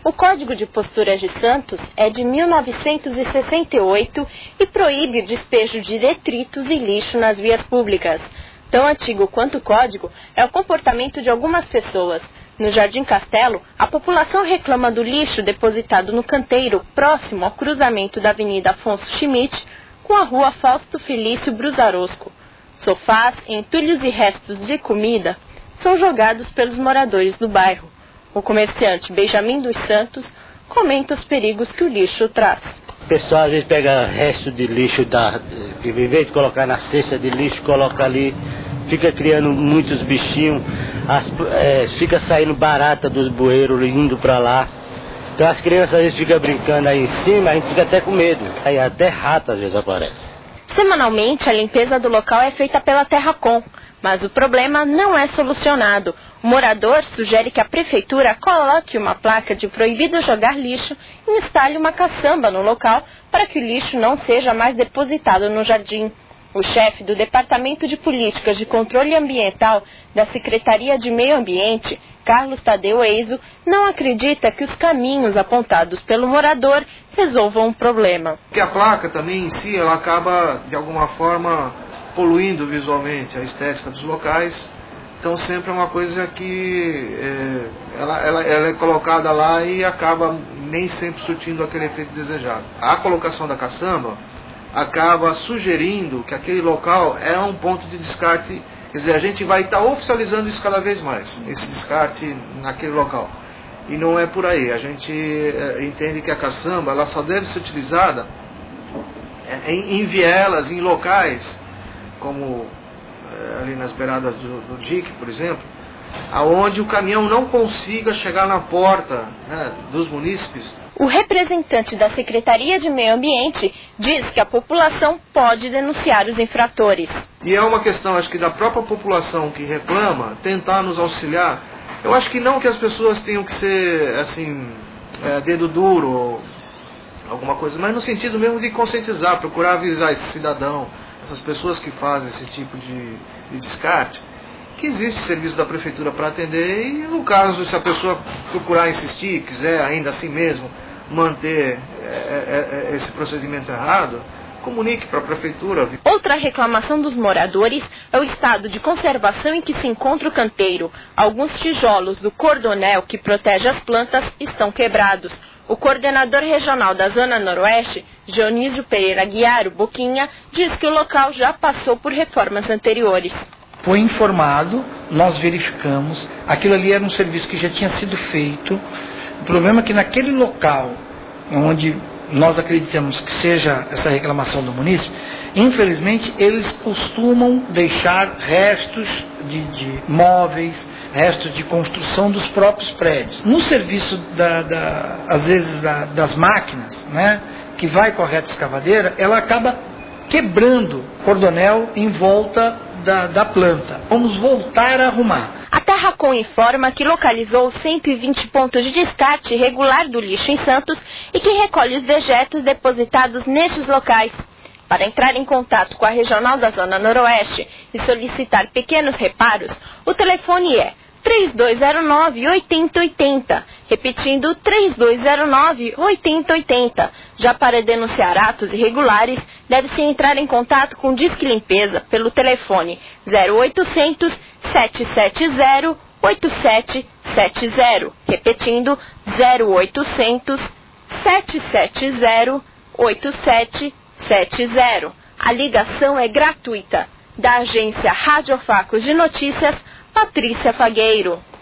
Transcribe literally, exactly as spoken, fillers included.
O Código de Posturas de Santos é de mil novecentos e sessenta e oito e proíbe o despejo de detritos e lixo nas vias públicas. Tão antigo quanto o código é o comportamento de algumas pessoas. No Jardim Castelo, a população reclama do lixo depositado no canteiro próximo ao cruzamento da Avenida Afonso Schmidt com a Rua Fausto Felício Brusarosco. Sofás, entulhos e restos de comida são jogados pelos moradores do bairro. O comerciante Benjamin dos Santos comenta os perigos que o lixo traz. O pessoal às vezes pega resto de lixo, da, que em vez de colocar na cesta de lixo, coloca ali, fica criando muitos bichinhos, as, é, fica saindo barata dos bueiros indo para lá. Então as crianças às vezes ficam brincando aí em cima, a gente fica até com medo. Aí até rato às vezes aparece. Semanalmente a limpeza do local é feita pela Terracom, mas o problema não é solucionado. O morador sugere que a prefeitura coloque uma placa de proibido jogar lixo e instale uma caçamba no local para que o lixo não seja mais depositado no jardim. O chefe do Departamento de Políticas de Controle Ambiental da Secretaria de Meio Ambiente, Carlos Tadeu Eizo, não acredita que os caminhos apontados pelo morador resolvam o problema. Que a placa também em si, ela acaba de alguma forma poluindo visualmente a estética dos locais. Então sempre é uma coisa que é, ela, ela, ela é colocada lá e acaba nem sempre surtindo aquele efeito desejado. A colocação da caçamba acaba sugerindo que aquele local é um ponto de descarte, quer dizer, a gente vai estar oficializando isso cada vez mais, esse descarte naquele local. E não é por aí, a gente é, entende que a caçamba ela só deve ser utilizada em, em vielas, em locais, como ali nas beiradas do, do D I C, por exemplo, aonde o caminhão não consiga chegar na porta, né, dos munícipes. O representante da Secretaria de Meio Ambiente diz que a população pode denunciar os infratores. E é uma questão, acho que da própria população que reclama, tentar nos auxiliar. Eu acho que não que as pessoas tenham que ser, assim, é, dedo duro ou alguma coisa, mas no sentido mesmo de conscientizar, procurar avisar esse cidadão, essas pessoas que fazem esse tipo de, de descarte, que existe serviço da prefeitura para atender e no caso, se a pessoa procurar insistir, quiser ainda assim mesmo manter é, é, é, esse procedimento errado, comunique para a prefeitura. Outra reclamação dos moradores é o estado de conservação em que se encontra o canteiro. Alguns tijolos do cordonel que protege as plantas estão quebrados. O coordenador regional da Zona Noroeste, Dionísio Pereira Guiaro Boquinha, diz que o local já passou por reformas anteriores. Foi informado, nós verificamos, aquilo ali era um serviço que já tinha sido feito. O problema é que naquele local, onde nós acreditamos que seja essa reclamação do munícipe, infelizmente eles costumam deixar restos de, de móveis, restos de construção dos próprios prédios. No serviço, da, da, às vezes, da, das máquinas, né, que vai com a reta escavadeira, ela acaba quebrando cordonel em volta da, da planta. Vamos voltar a arrumar. A Terracom informa que localizou cento e vinte pontos de descarte irregular do lixo em Santos e que recolhe os dejetos depositados nestes locais. Para entrar em contato com a Regional da Zona Noroeste e solicitar pequenos reparos, o telefone é três dois zero nove, oito zero oito zero, repetindo três dois zero nove, oito zero oito zero. Já para denunciar atos irregulares, deve-se entrar em contato com o Disque Limpeza pelo telefone zero oitocentos, sete sete zero, oito sete sete zero, repetindo zero oitocentos, sete sete zero, oito sete sete zero. A ligação é gratuita. Da agência Rádio Facos de Notícias, Patrícia Fagueiro.